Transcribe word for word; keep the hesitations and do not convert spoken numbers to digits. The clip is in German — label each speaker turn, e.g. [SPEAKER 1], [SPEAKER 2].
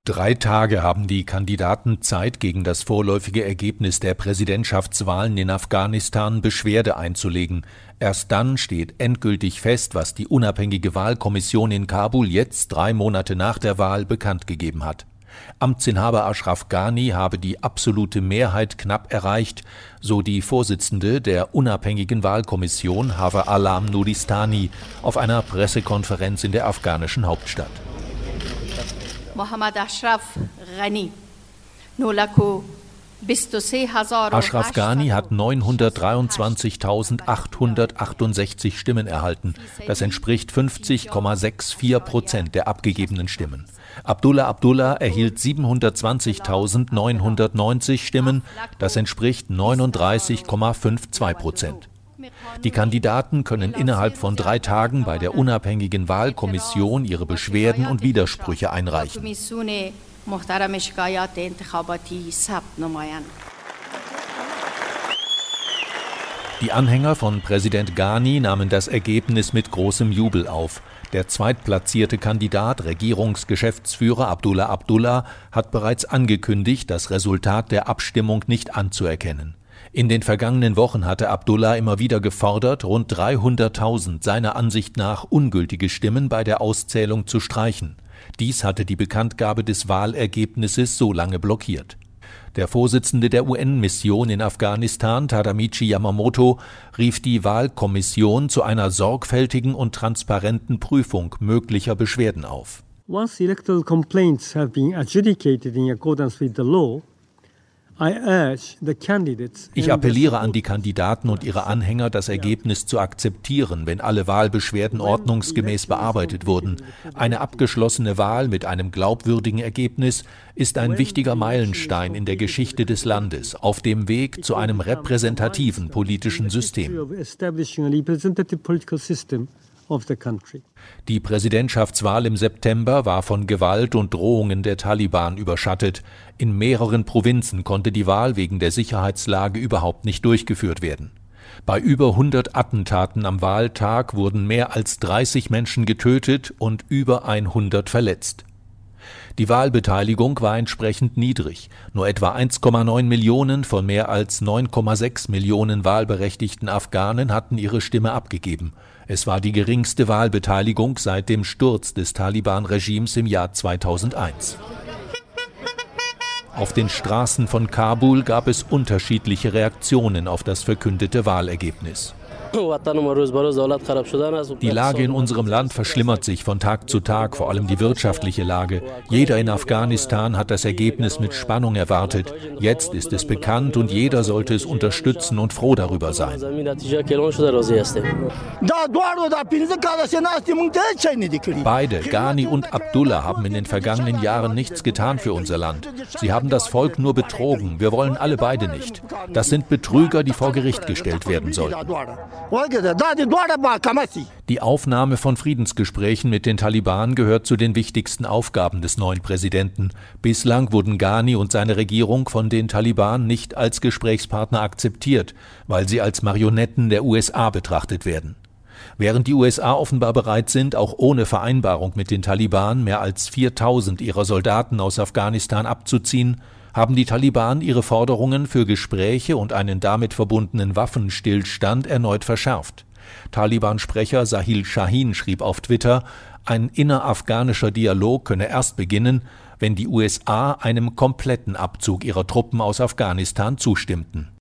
[SPEAKER 1] Drei Tage haben die Kandidaten Zeit, gegen das vorläufige Ergebnis der Präsidentschaftswahlen in Afghanistan Beschwerde einzulegen. Erst dann steht endgültig fest, was die unabhängige Wahlkommission in Kabul jetzt, drei Monate nach der Wahl, bekannt gegeben hat. Amtsinhaber Ashraf Ghani habe die absolute Mehrheit knapp erreicht, so die Vorsitzende der unabhängigen Wahlkommission Hava Alam Nuristani auf einer Pressekonferenz in der afghanischen Hauptstadt.
[SPEAKER 2] Mohammad Ashraf Ghani
[SPEAKER 1] Ashraf Ghani hat neunhundertdreiundzwanzigtausendachthundertachtundsechzig Stimmen erhalten. Das entspricht fünfzig Komma vierundsechzig Prozent der abgegebenen Stimmen. Abdullah Abdullah erhielt siebenhundertzwanzigtausendneunhundertneunzig Stimmen. Das entspricht neununddreißig Komma zweiundfünfzig Prozent. Die Kandidaten können innerhalb von drei Tagen bei der unabhängigen Wahlkommission ihre Beschwerden und Widersprüche einreichen. Die Anhänger von Präsident Ghani nahmen das Ergebnis mit großem Jubel auf. Der zweitplatzierte Kandidat, Regierungsgeschäftsführer Abdullah Abdullah, hat bereits angekündigt, das Resultat der Abstimmung nicht anzuerkennen. In den vergangenen Wochen hatte Abdullah immer wieder gefordert, rund dreihunderttausend seiner Ansicht nach ungültige Stimmen bei der Auszählung zu streichen. Dies hatte die Bekanntgabe des Wahlergebnisses so lange blockiert. Der Vorsitzende der U N-Mission in Afghanistan, Tadamichi Yamamoto, rief die Wahlkommission zu einer sorgfältigen und transparenten Prüfung möglicher Beschwerden auf.
[SPEAKER 3] Once electoral complaints have been adjudicated in accordance with the law,
[SPEAKER 1] Ich appelliere an die Kandidaten und ihre Anhänger, das Ergebnis zu akzeptieren, wenn alle Wahlbeschwerden ordnungsgemäß bearbeitet wurden. Eine abgeschlossene Wahl mit einem glaubwürdigen Ergebnis ist ein wichtiger Meilenstein in der Geschichte des Landes, auf dem Weg zu einem repräsentativen politischen System. Die Präsidentschaftswahl im September war von Gewalt und Drohungen der Taliban überschattet. In mehreren Provinzen konnte die Wahl wegen der Sicherheitslage überhaupt nicht durchgeführt werden. Bei über hundert Attentaten am Wahltag wurden mehr als dreißig Menschen getötet und über hundert verletzt. Die Wahlbeteiligung war entsprechend niedrig. Nur etwa eins Komma neun Millionen von mehr als neun Komma sechs Millionen wahlberechtigten Afghanen hatten ihre Stimme abgegeben. Es war die geringste Wahlbeteiligung seit dem Sturz des Taliban-Regimes im Jahr zweitausendeins. Auf den Straßen von Kabul gab es unterschiedliche Reaktionen auf das verkündete Wahlergebnis. Die Lage in unserem Land verschlimmert sich von Tag zu Tag, vor allem die wirtschaftliche Lage. Jeder in Afghanistan hat das Ergebnis mit Spannung erwartet. Jetzt ist es bekannt und jeder sollte es unterstützen und froh darüber sein. Beide, Ghani und Abdullah, haben in den vergangenen Jahren nichts getan für unser Land. Sie haben das Volk nur betrogen. Wir wollen alle beide nicht. Das sind Betrüger, die vor Gericht gestellt werden sollten. Die Aufnahme von Friedensgesprächen mit den Taliban gehört zu den wichtigsten Aufgaben des neuen Präsidenten. Bislang wurden Ghani und seine Regierung von den Taliban nicht als Gesprächspartner akzeptiert, weil sie als Marionetten der U S A betrachtet werden. Während die U S A offenbar bereit sind, auch ohne Vereinbarung mit den Taliban mehr als viertausend ihrer Soldaten aus Afghanistan abzuziehen, haben die Taliban ihre Forderungen für Gespräche und einen damit verbundenen Waffenstillstand erneut verschärft. Taliban-Sprecher Sahil Shahin schrieb auf Twitter, ein innerafghanischer Dialog könne erst beginnen, wenn die U S A einem kompletten Abzug ihrer Truppen aus Afghanistan zustimmten.